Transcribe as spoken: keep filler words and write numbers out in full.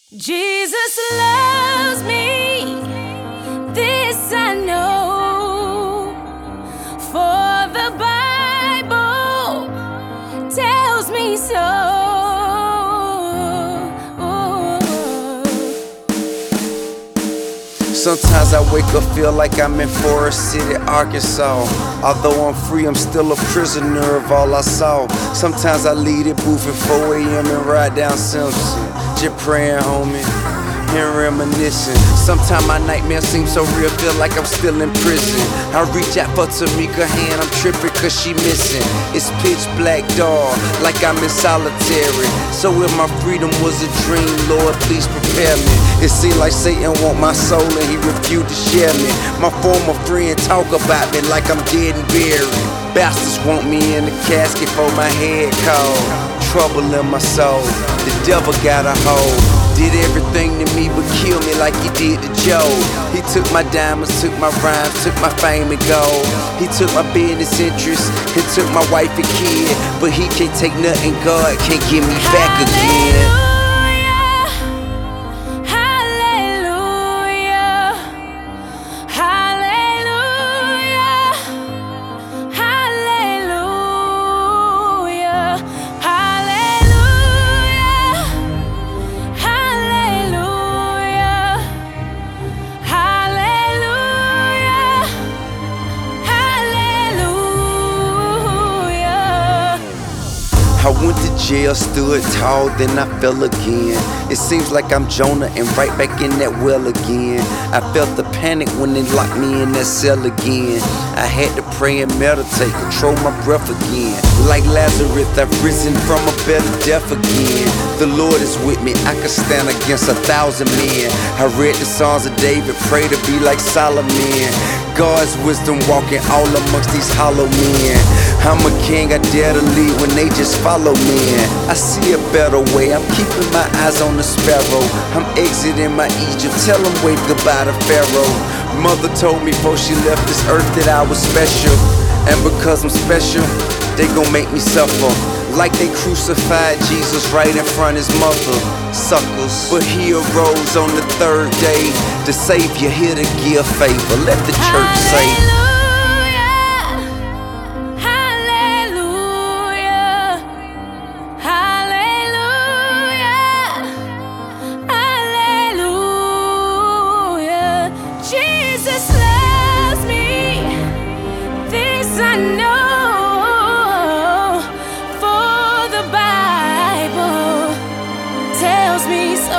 Jesus loves me, this I know, for the Bible tells me so. Sometimes I wake up, feel like I'm in Forest City, Arkansas. Although I'm free, I'm still a prisoner of all I saw. Sometimes I leave the booth at four A M and ride down Simpson, just praying, homie, and reminiscing. Sometimes my nightmares seem so real, feel like I'm still in prison. I reach out for Tamika hand, I'm tripping cause she missing. It's pitch black dark, like I'm in solitary. So if my freedom was a dream, Lord, please prepare me. It seems like Satan want my soul and he refused to share me. My former friend talk about me like I'm dead and buried. Bastards want me in the casket for my head cold. Trouble in my soul, the devil got a hold. Did everything to me but kill me like he did to Joe. He took my diamonds, took my rhymes, took my fame and gold. He took my business interests, he took my wife and kid. But he can't take nothing, God can't give me back again. I went to jail, stood tall, then I fell again. It seems like I'm Jonah and right back in that well again. I felt the panic when they locked me in that cell again. I had to pray and meditate, control my breath again. Like Lazarus, I've risen from a better death again. The Lord is with me, I can stand against a thousand men. I read the Songs of David, pray to be like Solomon. God's wisdom walking all amongst these hollow men. I'm a king, I dare to lead when they just follow me. I see a better way, I'm keeping my eyes on the sparrow. I'm exiting my Egypt, tell them wave goodbye to Pharaoh. Mother told me before she left this earth that I was special. And because I'm special, they gon' make me suffer. Like they crucified Jesus right in front of his mother. Suckers. But he arose on the third day. The Savior here to give favor. Let the church say. I know, for the Bible tells me so.